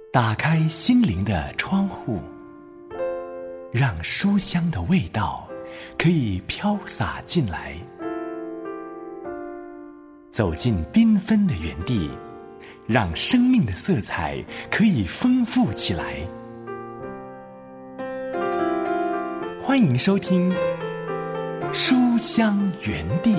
打开心灵的窗户，让书香的味道可以飘洒进来。走进缤纷的园地，让生命的色彩可以丰富起来。欢迎收听书香园地。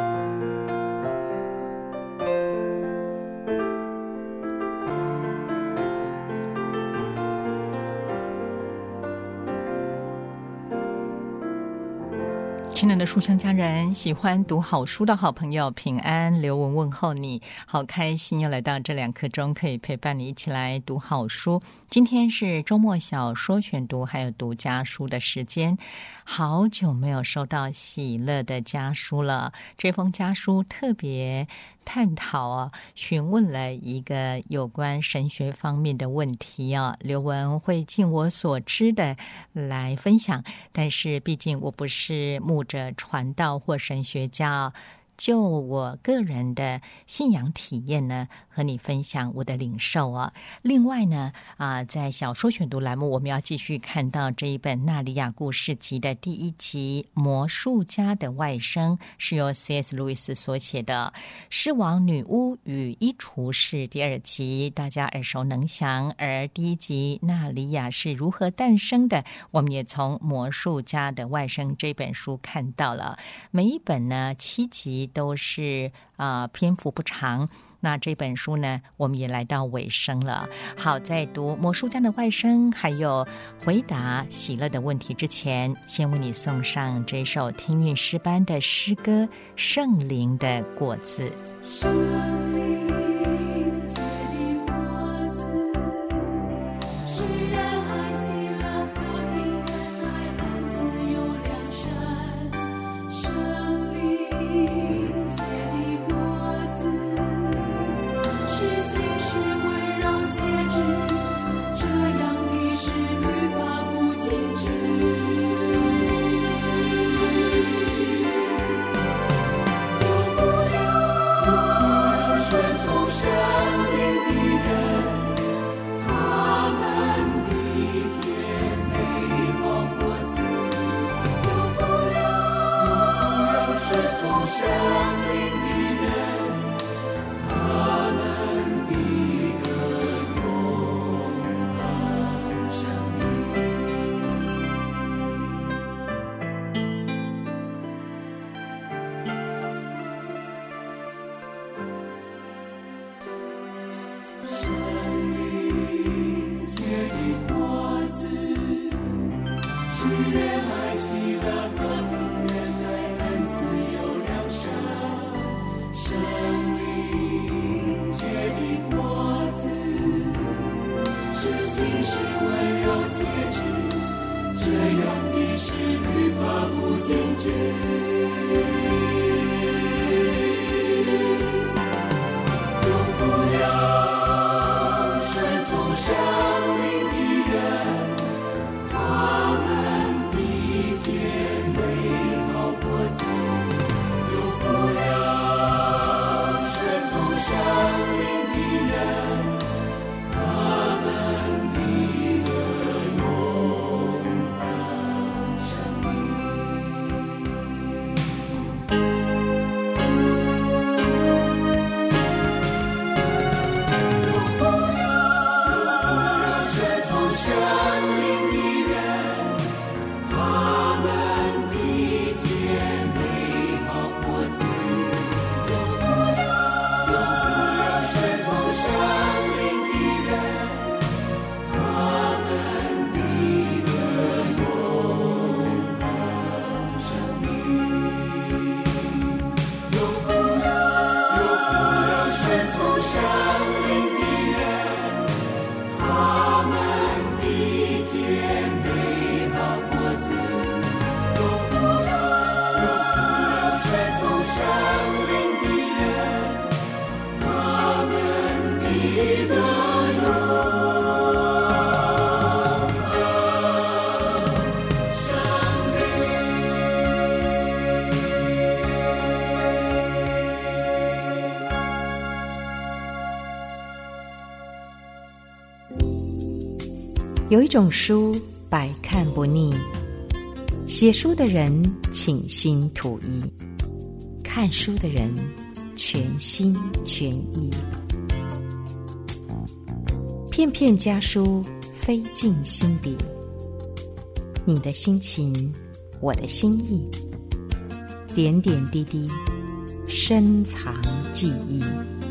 亲爱的书香家人，喜欢读好书的好朋友，平安，刘文问候你，好开心又来到这2刻钟，可以陪伴你一起来读好书。今天是周末小说选读还有读家书的时间，好久没有收到喜乐的家书了。这封家书特别探讨询问了一个有关神学方面的问题刘文会尽我所知的来分享，但是毕竟我不是牧者、传道或神学家就我个人的信仰体验呢，和你分享我的领受另外呢，在小说选读栏目，我们要继续看到这一本《纳里亚故事集》的第1集《魔术家的外甥》，是由 C.S. 路易斯所写的。《狮王、女巫与衣橱》是第2集，大家耳熟能详。而第1集《纳里亚是如何诞生的》，我们也从《魔术家的外甥》这本书看到了。每一本呢7集都是篇幅不长，那这本书呢我们也来到尾声了。好，在读魔术家的外甥还有回答喜乐的问题之前，先为你送上这首听韵诗班的诗歌《圣灵的果子》。 有一种书百看不腻，写书的人倾心吐意，看书的人全心全意。片片家书飞进心底，你的心情，我的心意，点点滴滴，深藏记忆。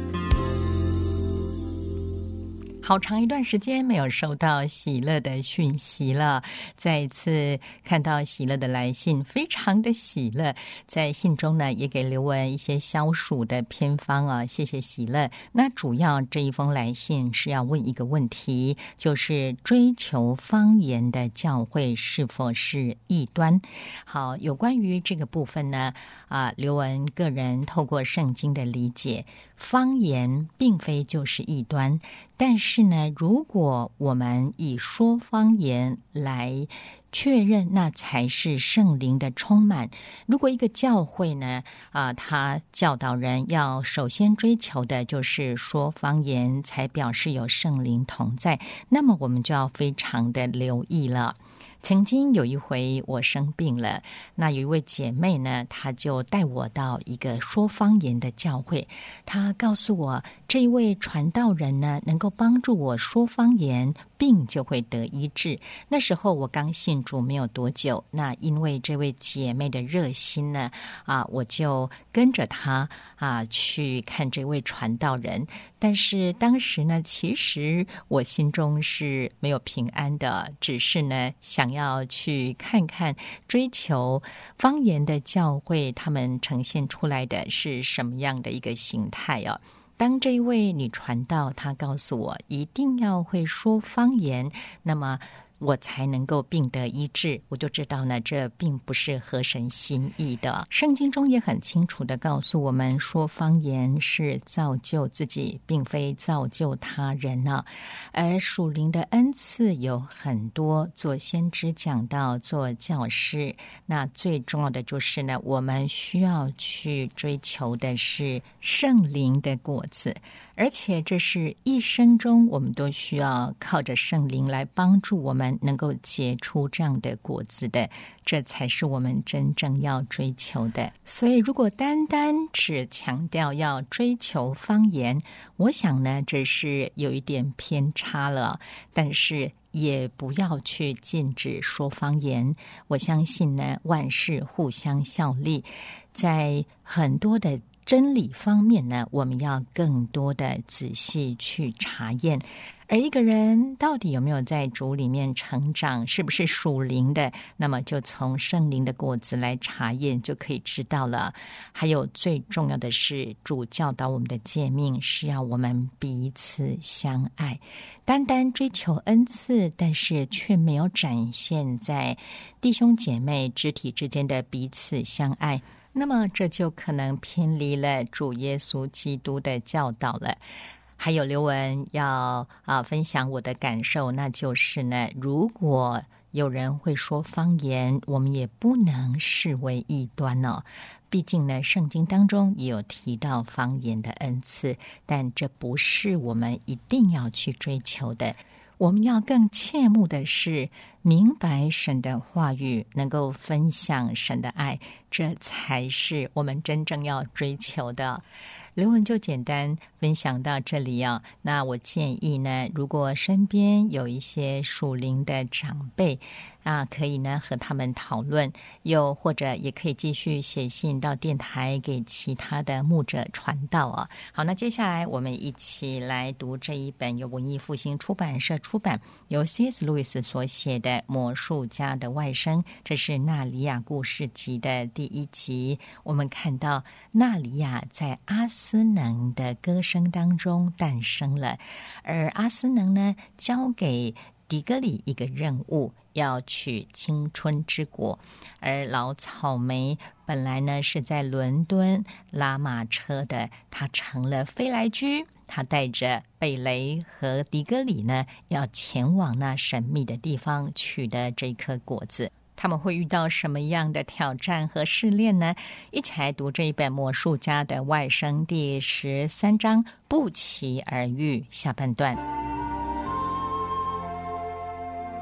好长一段时间没有收到喜乐的讯息了，再一次看到喜乐的来信，非常的喜乐。在信中呢，也给刘文一些消暑的偏方啊，谢谢喜乐。那主要这一封来信是要问一个问题，就是追求方言的教会是否是异端？好，有关于这个部分呢，刘文个人透过圣经的理解，方言并非就是异端，但是呢，如果我们以说方言来确认，那才是圣灵的充满。如果一个教会呢，他教导人要首先追求的就是说方言，才表示有圣灵同在，那么我们就要非常的留意了。曾经有一回我生病了，那有一位姐妹呢，她就带我到一个说方言的教会，她告诉我这一位传道人呢，能够帮助我说方言，病就会得医治。那时候我刚信主没有多久，那因为这位姐妹的热心呢，我就跟着她去看这位传道人。但是当时呢，其实我心中是没有平安的，只是呢想要去看看追求方言的教会他们呈现出来的是什么样的一个形态哦。当这一位女传道她告诉我一定要会说方言，那么我才能够病得医治，我就知道呢，这并不是合神心意的。圣经中也很清楚地告诉我们，说方言是造就自己，并非造就他人呢。而属灵的恩赐有很多，做先知讲道，做教师，那最重要的就是呢，我们需要去追求的是圣灵的果子，而且这是一生中我们都需要靠着圣灵来帮助我们能够结出这样的果子的，这才是我们真正要追求的。所以如果单单只强调要追求方言，我想呢，这是有一点偏差了，但是也不要去禁止说方言。我相信呢，万事互相效力，在很多的真理方面呢，我们要更多的仔细去查验。而一个人到底有没有在主里面成长，是不是属灵的，那么就从圣灵的果子来查验就可以知道了。还有最重要的是，主教导我们的诫命是要我们彼此相爱。单单追求恩赐，但是却没有展现在弟兄姐妹肢体之间的彼此相爱，那么这就可能偏离了主耶稣基督的教导了。还有刘文要分享我的感受，那就是呢，如果有人会说方言，我们也不能视为异端哦。毕竟呢，圣经当中也有提到方言的恩赐，但这不是我们一定要去追求的。我们要更切慕的是明白神的话语，能够分享神的爱，这才是我们真正要追求的。刘文就简单分享到这里啊。那我建议呢，如果身边有一些属灵的长辈可以呢和他们讨论，又或者也可以继续写信到电台给其他的牧者传道啊。好，那接下来我们一起来读这一本由文艺复兴出版社出版，由 C.S. 路易斯所写的《魔术家的外甥》，这是纳里亚故事集的第1集。我们看到纳里亚在阿斯能的歌声当中诞生了，而阿斯能呢，交给迪格里一个任务，要取青春之国。而老草莓本来呢是在伦敦拉马车的，他成了飞来居，他带着贝雷和迪格里呢，要前往那神秘的地方取得这颗果子。他们会遇到什么样的挑战和试炼呢？一起来读这一本《魔术家的外甥》第13章，不期而遇下半段。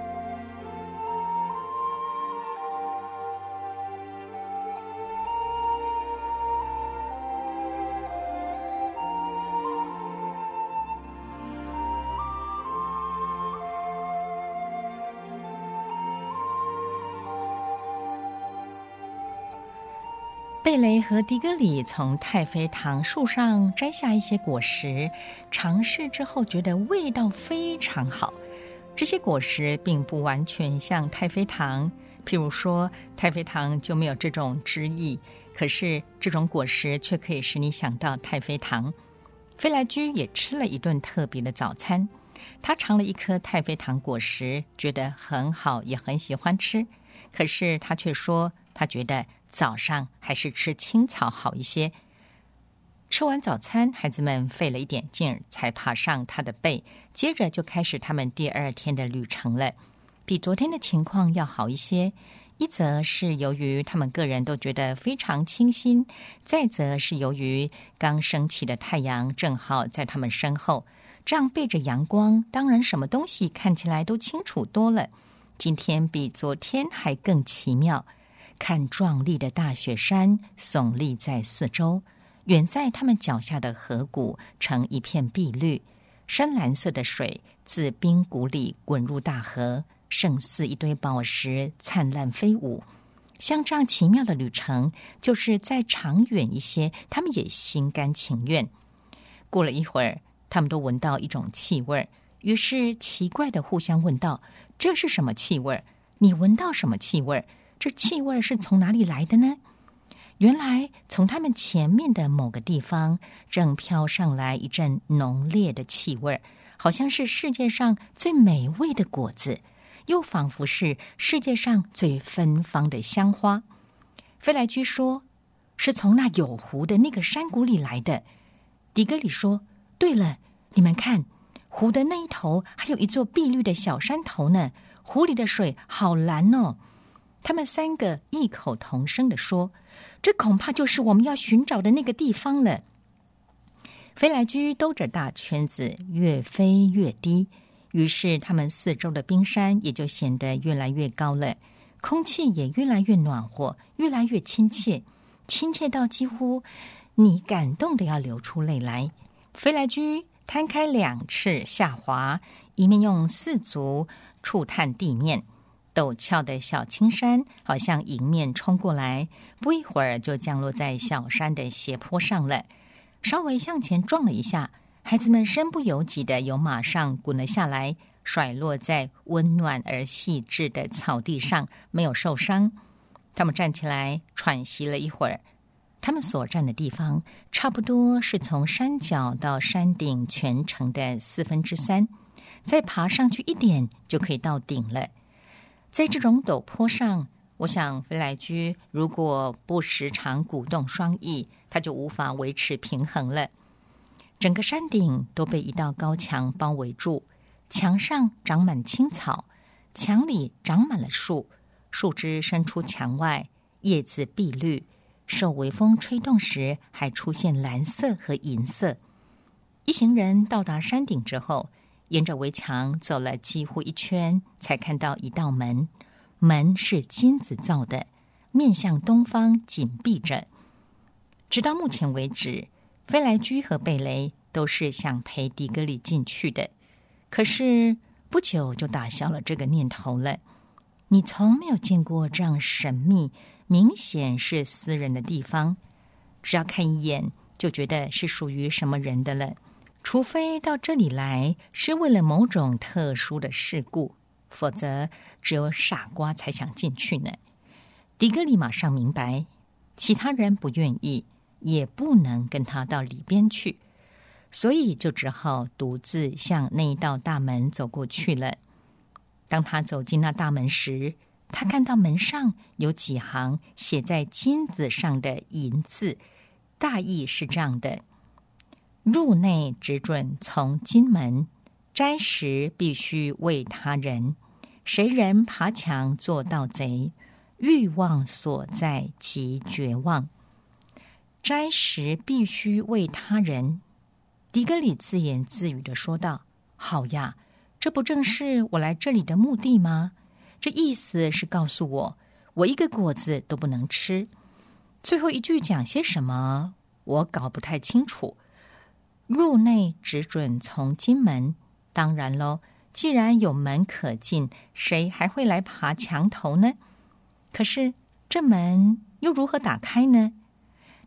贝雷和迪格里从太妃糖树上摘下一些果实，尝试之后觉得味道非常好。这些果实并不完全像太妃糖，譬如说太妃糖就没有这种汁液，可是这种果实却可以使你想到太妃糖。飞来居也吃了一顿特别的早餐，他尝了一颗太妃糖果实，觉得很好，也很喜欢吃。可是他却说，他觉得早上还是吃青草好一些。吃完早餐，孩子们费了一点劲儿才爬上他的背，接着就开始他们第二天的旅程了。比昨天的情况要好一些，一则是由于他们个人都觉得非常清新，再则是由于刚升起的太阳正好在他们身后，这样背着阳光，当然什么东西看起来都清楚多了。今天比昨天还更奇妙，看壮丽的大雪山耸立在四周，远在他们脚下的河谷成一片碧绿，深蓝色的水自冰谷里滚入大河，胜似一堆宝石灿烂飞舞。像这样奇妙的旅程，就是再长远一些，他们也心甘情愿。过了一会儿，他们都闻到一种气味，于是奇怪的互相问道：这是什么气味？你闻到什么气味？这气味是从哪里来的呢？原来从他们前面的某个地方正飘上来一阵浓烈的气味，好像是世界上最美味的果子，又仿佛是世界上最芬芳的香花。飞来居说，是从那有湖的那个山谷里来的。迪格里说，对了，你们看，湖的那一头还有一座碧绿的小山头呢，湖里的水好蓝哦。他们三个异口同声地说，这恐怕就是我们要寻找的那个地方了。飞来居兜着大圈子越飞越低，于是他们四周的冰山也就显得越来越高了，空气也越来越暖和，越来越亲切，亲切到几乎你感动得要流出泪来。飞来居摊开两翅下滑，一面用四足触探地面，陡峭的小青山好像迎面冲过来，不一会儿就降落在小山的斜坡上了。稍微向前撞了一下，孩子们身不由己地由马上滚了下来，甩落在温暖而细致的草地上，没有受伤。他们站起来喘息了一会儿，他们所站的地方差不多是从山脚到山顶全程的3/4，再爬上去一点就可以到顶了。在这种陡坡上，我想飞来居如果不时常鼓动双翼，他就无法维持平衡了。整个山顶都被一道高墙包围住，墙上长满青草，墙里长满了树，树枝伸出墙外，叶子碧绿，受微风吹动时还出现蓝色和银色。一行人到达山顶之后，沿着围墙走了几乎一圈，才看到一道门，门是金子造的，面向东方紧闭着。直到目前为止，飞来居和贝雷都是想陪迪格里进去的，可是不久就打消了这个念头了。你从没有见过这样神秘，明显是私人的地方，只要看一眼就觉得是属于什么人的了，除非到这里来是为了某种特殊的事故，否则只有傻瓜才想进去呢。迪格里马上明白，其他人不愿意，也不能跟他到里边去，所以就只好独自向那一道大门走过去了。当他走进那大门时，他看到门上有几行写在金子上的银字，大意是这样的：入内只准从金门，斋时必须为他人，谁人爬墙做盗贼，欲望所在即绝望。斋时必须为他人，迪格里自言自语地说道：好呀，这不正是我来这里的目的吗？这意思是告诉我，我一个果子都不能吃。最后一句讲些什么，我搞不太清楚。入内只准从金门，当然喽，既然有门可进，谁还会来爬墙头呢？可是这门又如何打开呢？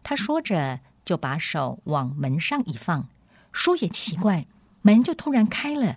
他说着就把手往门上一放，说也奇怪，门就突然开了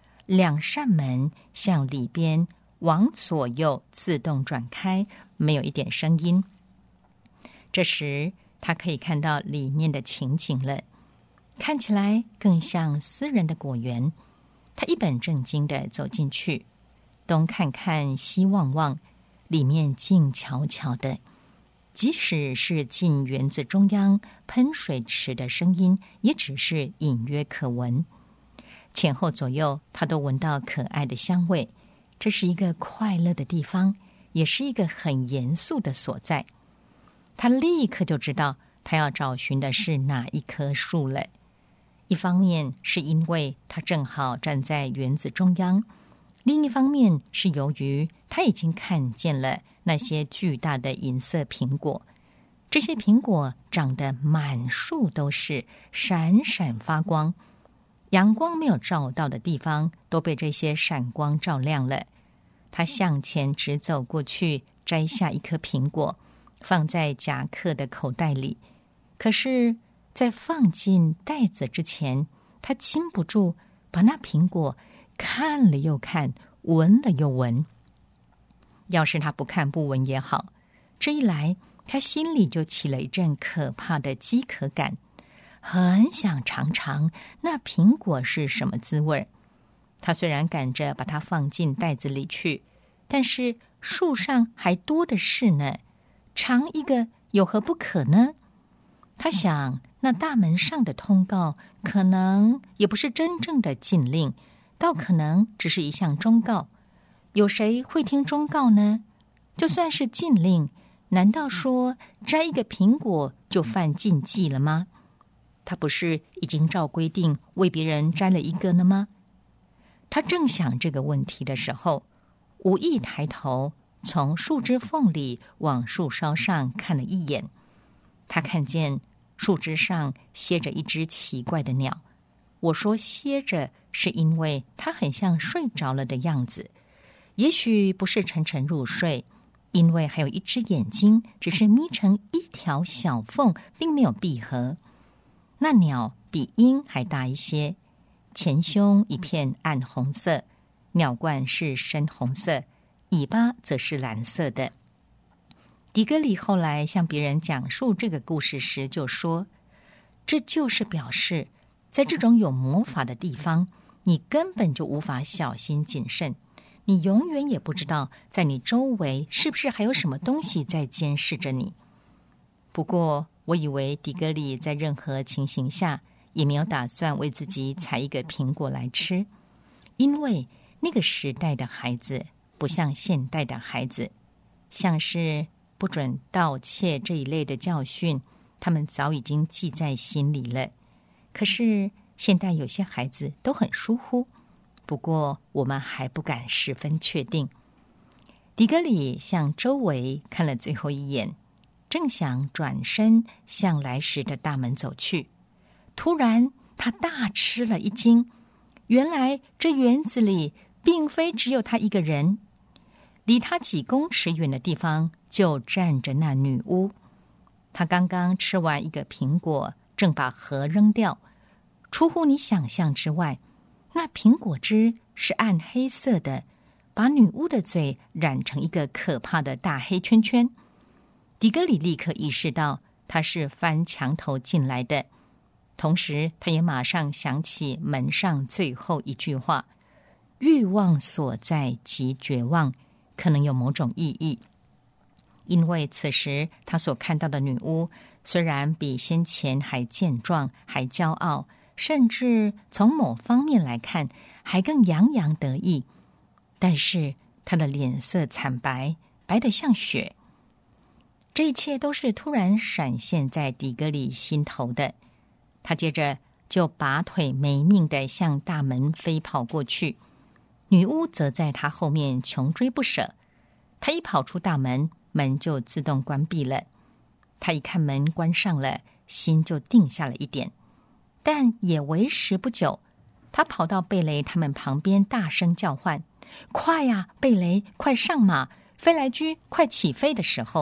，2扇门向里边往左右自动转开，没有一点声音。这时他可以看到里面的情景了，看起来更像私人的果园。他一本正经地走进去，东看看西望望，里面静悄悄的，即使是进园子中央喷水池的声音也只是隐约可闻。前后左右他都闻到可爱的香味，这是一个快乐的地方，也是一个很严肃的所在。他立刻就知道他要找寻的是哪一棵树了。一方面是因为他正好站在园子中央，另一方面是由于他已经看见了那些巨大的银色苹果，这些苹果长得满树都是，闪闪发光，阳光没有照到的地方都被这些闪光照亮了。他向前直走过去，摘下一颗苹果，放在夹克的口袋里。可是在放进袋子之前，他禁不住把那苹果看了又看，闻了又闻。要是他不看不闻也好，这一来他心里就起了一阵可怕的饥渴感，很想尝尝那苹果是什么滋味。他虽然赶着把它放进袋子里去，但是树上还多的是呢，尝一个有何不可呢？他想，那大门上的通告可能也不是真正的禁令，倒可能只是一项忠告。有谁会听忠告呢？就算是禁令，难道说摘一个苹果就犯禁忌了吗？他不是已经照规定为别人摘了一个了吗？他正想这个问题的时候，无意抬头从树枝缝里往树梢上看了一眼。他看见树枝上歇着一只奇怪的鸟。我说歇着是因为它很像睡着了的样子，也许不是沉沉入睡，因为还有一只眼睛只是眯成一条小缝，并没有闭合。那鸟比鹰还大一些，前胸一片暗红色，鸟冠是深红色，尾巴则是蓝色的。迪格里后来向别人讲述这个故事时就说，这就是表示在这种有魔法的地方，你根本就无法小心谨慎，你永远也不知道在你周围是不是还有什么东西在监视着你。不过我以为迪格里在任何情形下也没有打算为自己采一个苹果来吃，因为那个时代的孩子不像现代的孩子，像是不准盗窃这一类的教训，他们早已经记在心里了。可是现代有些孩子都很疏忽，不过我们还不敢十分确定。迪格里向周围看了最后一眼，正想转身向来时的大门走去，突然他大吃了一惊，原来这园子里并非只有他一个人，离他几公尺远的地方就站着那女巫。她刚刚吃完一个苹果，正把核扔掉。出乎你想象之外，那苹果汁是暗黑色的，把女巫的嘴染成一个可怕的大黑圈圈。迪格里立刻意识到她是翻墙头进来的，同时他也马上想起门上最后一句话，欲望所在即绝望，可能有某种意义。因为此时他所看到的女巫虽然比先前还健壮，还骄傲，甚至从某方面来看还更洋洋得意，但是她的脸色惨白，白得像雪。这一切都是突然闪现在迪格里心头的。他接着就拔腿没命地向大门飞跑过去，女巫则在他后面穷追不舍。他一跑出大门，门就自动关闭了。他一看门关上了，心就定下了一点，但也为时不久。他跑到贝雷他们旁边，大声叫唤：快呀，贝雷，快上马！飞来居，快起飞的时候，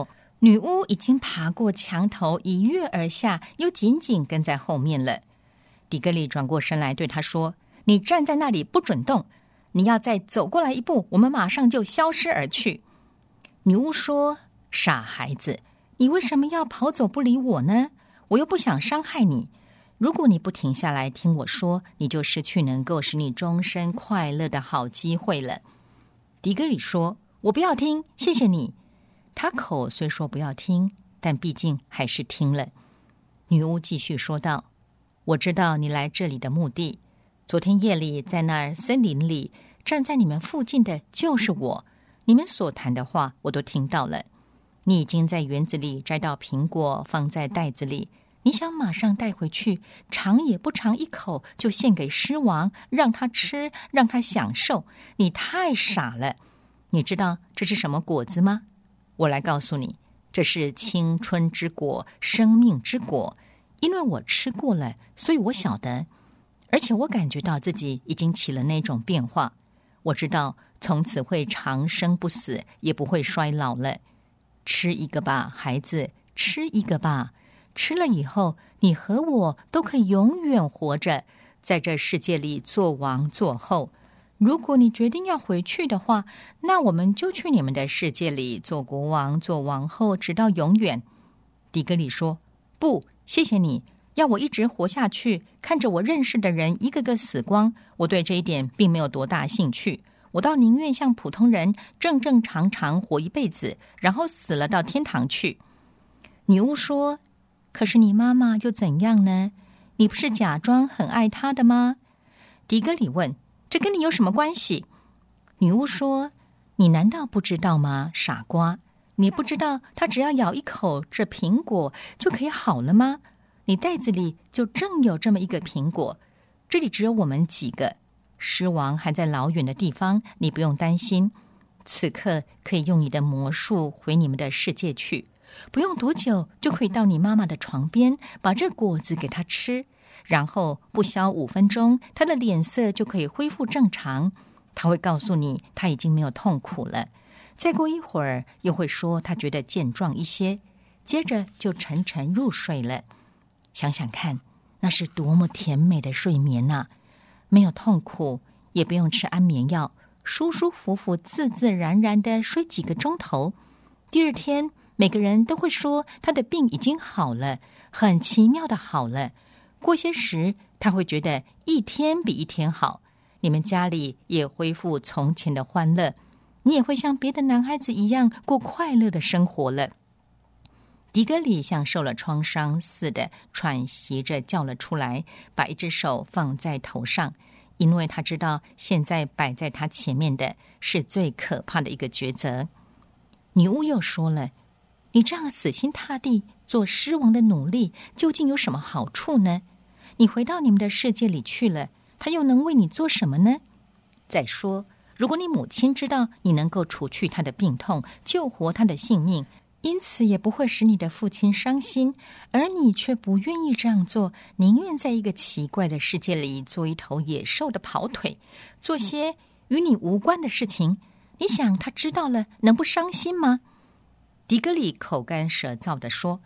女巫已经爬过墙头，一跃而下，又紧紧跟在后面了。迪格里转过身来对他说：你站在那里不准动，你要再走过来一步，我们马上就消失而去。女巫说：傻孩子，你为什么要跑走不理我呢？我又不想伤害你。如果你不停下来听我说，你就失去能够使你终身快乐的好机会了。迪格里说：我不要听，谢谢你。他口虽说不要听，但毕竟还是听了。女巫继续说道：我知道你来这里的目的。昨天夜里在那儿森林里，站在你们附近的就是我，你们所谈的话我都听到了。你已经在园子里摘到苹果，放在袋子里，你想马上带回去，尝也不尝一口就献给狮王，让他吃，让他享受。你太傻了。你知道这是什么果子吗？我来告诉你，这是青春之果，生命之果。因为我吃过了，所以我晓得，而且我感觉到自己已经起了那种变化。我知道从此会长生不死，也不会衰老了。吃一个吧，孩子，吃一个吧。吃了以后，你和我都可以永远活着，在这世界里做王做后。如果你决定要回去的话，那我们就去你们的世界里做国王做王后，直到永远。迪格里说：不，谢谢你，要我一直活下去，看着我认识的人一个个死光，我对这一点并没有多大兴趣。我倒宁愿像普通人正正常常活一辈子，然后死了到天堂去。女巫说：可是你妈妈又怎样呢？你不是假装很爱她的吗？迪格里问：这跟你有什么关系？女巫说：你难道不知道吗，傻瓜？你不知道她只要咬一口这苹果就可以好了吗？你袋子里就正有这么一个苹果，这里只有我们几个。狮王还在老远的地方，你不用担心，此刻可以用你的魔术回你们的世界去，不用多久就可以到你妈妈的床边，把这果子给她吃，然后不消5分钟，她的脸色就可以恢复正常。她会告诉你她已经没有痛苦了，再过一会儿又会说她觉得健壮一些，接着就沉沉入睡了。想想看，那是多么甜美的睡眠啊！没有痛苦，也不用吃安眠药，舒舒服服自自然然的睡几个钟头。第二天每个人都会说他的病已经好了，很奇妙的好了。过些时他会觉得一天比一天好，你们家里也恢复从前的欢乐，你也会像别的男孩子一样过快乐的生活了。迪格里像受了创伤似的喘息着叫了出来，把一只手放在头上，因为他知道现在摆在他前面的是最可怕的一个抉择。女巫又说了：你这样死心塌地做狮王的努力究竟有什么好处呢？你回到你们的世界里去了，他又能为你做什么呢？再说，如果你母亲知道你能够除去他的病痛，救活他的性命，因此也不会使你的父亲伤心，而你却不愿意这样做，宁愿在一个奇怪的世界里做一头野兽的跑腿，做些与你无关的事情。你想他知道了能不伤心吗？迪格里口干舌燥地说：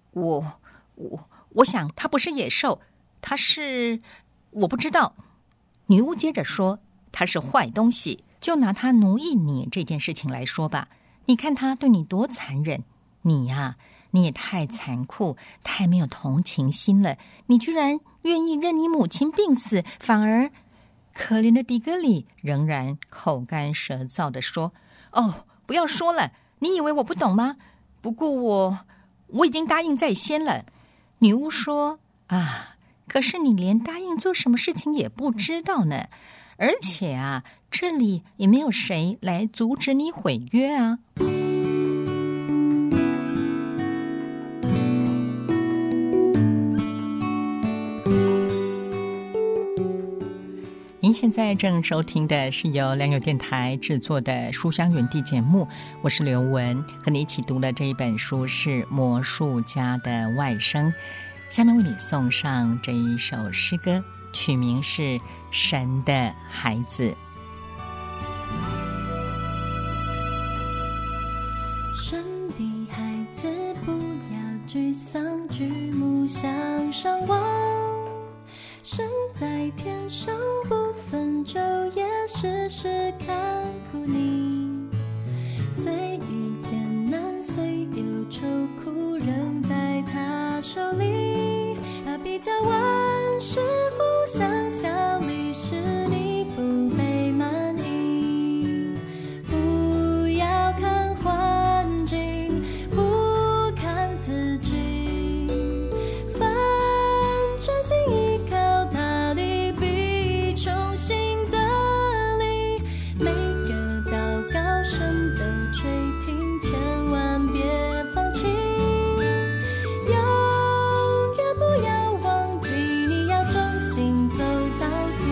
我想他不是野兽，他是……我不知道。女巫接着说：他是坏东西，就拿他奴役你这件事情来说吧，你看他对你多残忍。你呀，你也太残酷，太没有同情心了，你居然愿意任你母亲病死，反而……可怜的迪格里仍然口干舌燥地说：哦，不要说了，你以为我不懂吗？不过我已经答应在先了。女巫说：啊，可是你连答应做什么事情也不知道呢，而且啊，这里也没有谁来阻止你毁约啊。您现在正收听的是由良友电台制作的书香园地节目，我是刘文，和你一起读的这一本书是《魔术家的外甥》。下面为你送上这一首诗歌，曲名是《神的孩子》。 神的孩子天上不分昼夜，时时看顾你。虽遇艰难，虽有愁苦，仍在他手里。他比较万事互相效力，使你福杯满溢。不要看环境，不看自己，凡专心依靠他的，必重新得力。每个祷告声都垂听，千万别放弃。永远不要忘记，你要忠心走到底。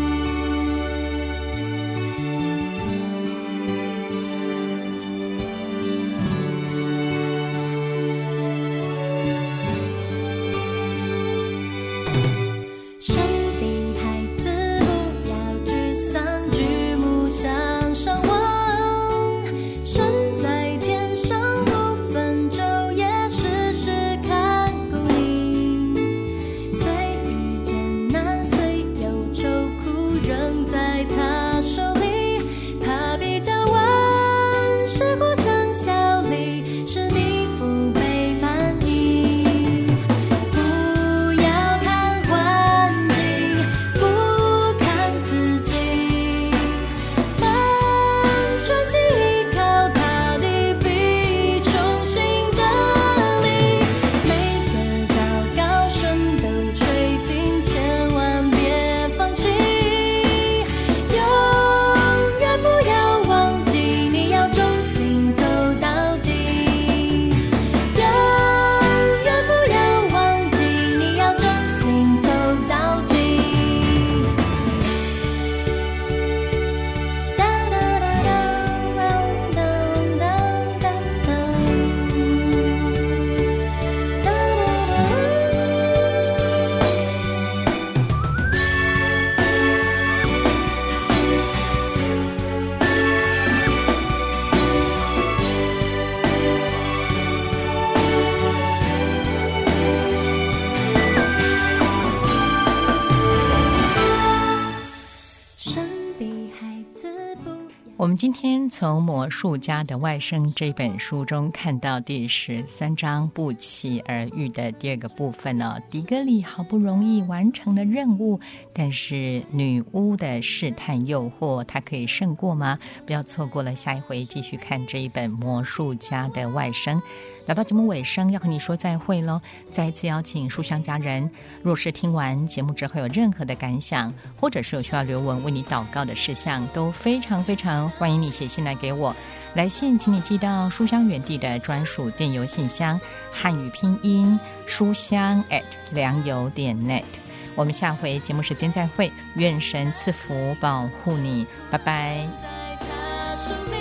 神的孩子，不要沮丧，举目向上望。神在天上不分昼夜，时时看顾你。虽遇艰难，虽有愁苦，仍在他手里。他比较万事互相效力，使你福杯满溢。不要看环境，不看自己，凡专心依靠他的，必重新得力。每个祷告声都垂听，千万别放弃。永远不要忘记，你要忠心走到底。永远不要忘记，你要忠心走到底。哒哒哒哒哒哒哒哒神的孩子，不要我们今天从《魔术家的外甥》这本书中看到第13章不期而遇的第二个部分呢。迪格里好不容易完成了任务，但是女巫的试探诱惑，她可以胜过吗？不要错过了下一回继续看这一本《魔术家的外甥》。来到节目尾声，要和你说再会喽！再一次邀请书香家人，若是听完节目之后有任何的感想，或者是有需要留文为你祷告的事项，都非常非常欢迎你写信来给我。来信请你寄到书香园地的专属电邮信箱，汉语拼音书香@良友.net。我们下回节目时间再会，愿神赐福保护你，拜拜。 在他手里。